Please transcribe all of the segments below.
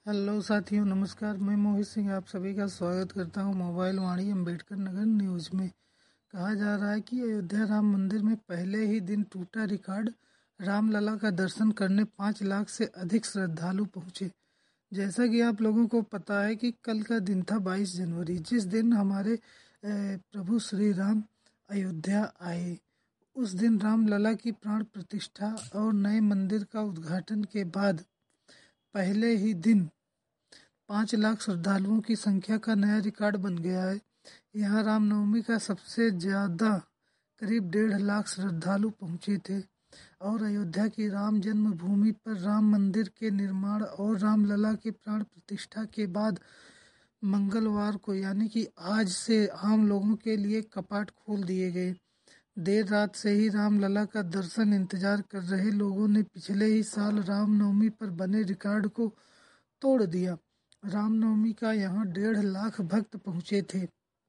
Hello साथियों, नमस्कार। मैं मोहित सिंह आप सभी का स्वागत करता हूं मोबाइल वाणी अम्बेडकर नगर न्यूज़ में। कहा जा रहा है कि अयोध्या राम मंदिर में पहले ही दिन टूटा रिकॉर्ड। रामलला का दर्शन करने 5 लाख से अधिक श्रद्धालु पहुंचे। जैसा कि आप लोगों को पता है कि कल का दिन था 22 जनवरी, जिस दिन हमारे प्रभु श्री राम अयोध्या आए। उस दिन रामलला की प्राण प्रतिष्ठा और नए मंदिर का उद्घाटन के बाद पहले ही दिन 5 लाख श्रद्धालुओं की संख्या का नया रिकॉर्ड बन गया है। यहाँ रामनवमी का सबसे ज्यादा करीब 1.5 लाख श्रद्धालु पहुंचे थे और अयोध्या की राम जन्मभूमि पर राम मंदिर के निर्माण और रामलला के प्राण प्रतिष्ठा के बाद मंगलवार को यानी कि आज से आम लोगों के लिए कपाट खोल दिए गए। देर रात से ही रामलला का दर्शन इंतजार कर रहे लोगों ने पिछले ही साल रामनवमी पर बने रिकॉर्ड को तोड़ दिया। रामनवमी का यहाँ 1.5 लाख भक्त पहुंचे थे।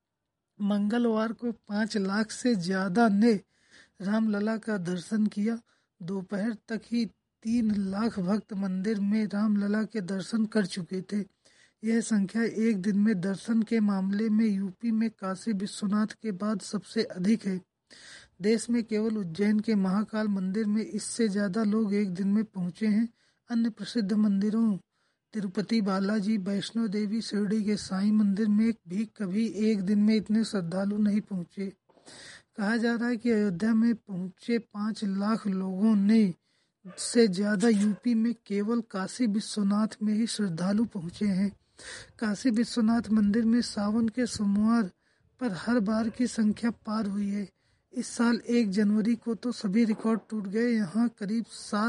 मंगलवार को 5 लाख से ज्यादा ने रामलला का दर्शन किया। दोपहर तक ही 3 लाख भक्त मंदिर में रामलला के दर्शन कर चुके थे। यह संख्या एक दिन में दर्शन के मामले में यूपी में काशी विश्वनाथ के बाद सबसे अधिक है। देश में केवल उज्जैन के महाकाल मंदिर में इससे ज्यादा लोग एक दिन में पहुंचे हैं। अन्य प्रसिद्ध मंदिरों तिरुपति बालाजी, वैष्णो देवी, शिरडी के साईं मंदिर में भी कभी एक दिन में इतने श्रद्धालु नहीं पहुंचे। कहा जा रहा है कि अयोध्या में पहुंचे 5 लाख लोगों ने से ज्यादा यूपी में केवल काशी विश्वनाथ में ही श्रद्धालु पहुंचे हैं। काशी विश्वनाथ मंदिर में सावन के सोमवार पर हर बार की संख्या पार हुई है। इस साल 1 जनवरी को तो सभी रिकॉर्ड टूट गए। यहाँ करीब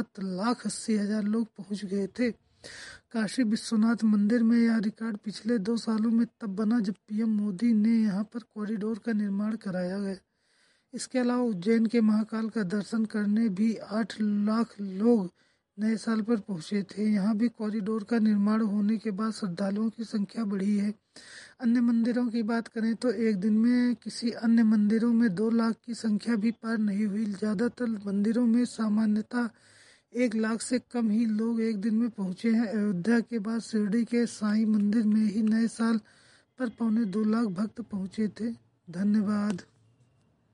7,80,000 लोग पहुंच गए थे। काशी विश्वनाथ मंदिर में यह रिकॉर्ड पिछले 2 सालों में तब बना जब पीएम मोदी ने यहाँ पर कॉरिडोर का निर्माण कराया गया। इसके अलावा उज्जैन के महाकाल का दर्शन करने भी 8 लाख लोग नए साल पर पहुंचे थे। यहाँ भी कॉरिडोर का निर्माण होने के बाद श्रद्धालुओं की संख्या बढ़ी है। अन्य मंदिरों की बात करें तो एक दिन में किसी अन्य मंदिरों में 2 लाख की संख्या भी पार नहीं हुई। ज्यादातर मंदिरों में सामान्यतः 1 लाख से कम ही लोग एक दिन में पहुंचे हैं। अयोध्या के बाद शिरडी के साईं मंदिर में ही नए साल पर 1.25 लाख भक्त पहुंचे थे। धन्यवाद।